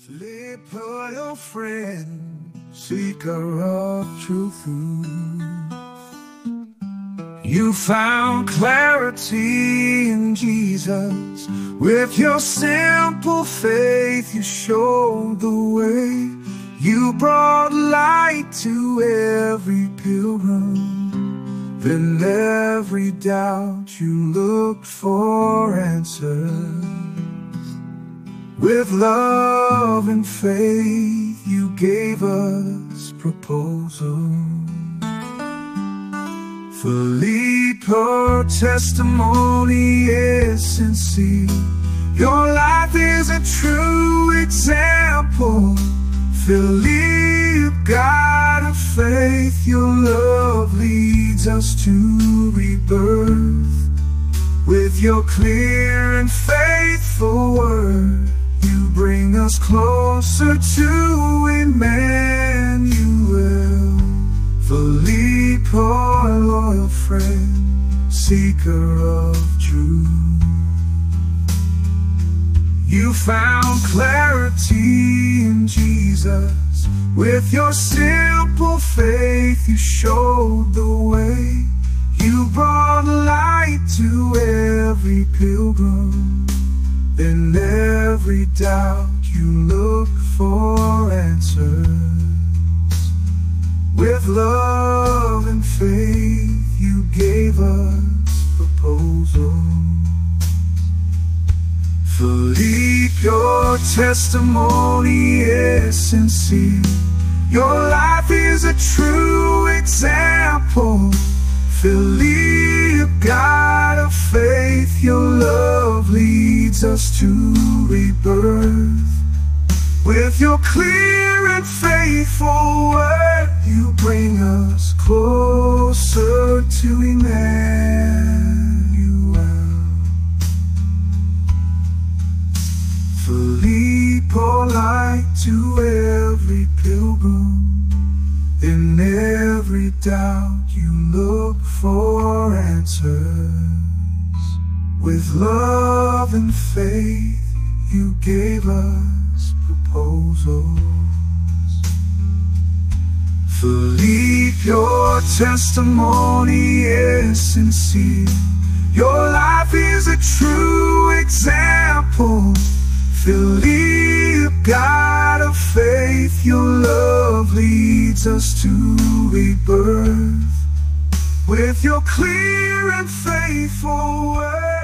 Philip, your friend, seeker of truth. You found clarity in Jesus. With your simple faith, you showed the way. You brought light to every pilgrim. Then every doubt you looked for answers. With love and faith, you gave us proposal. Philip, your testimony is sincere. Your life is a true example. Philip, God of faith, your love leads us to rebirth. With your clear and faithful word, you bring us closer to Emmanuel. Philip, our loyal friend, seeker of truth. You found clarity in Jesus. With your simple faith, you showed the way. You brought light to every pilgrim. In every doubt, you look for answers. With love and faith, you gave us proposals. Philip, your testimony is sincere. Your life is a true example. Philip, God of faith, your love leads us to rebirth. With your clear and faithful word, you bring us closer to Emmanuel. Philip, pour light to every pilgrim. In every doubt, you look for answers. With love and faith, you gave us proposals. Philip, your testimony is sincere. Your life is a true example. Philip, God of faith, your love leads us to rebirth. With your clear and faithful word,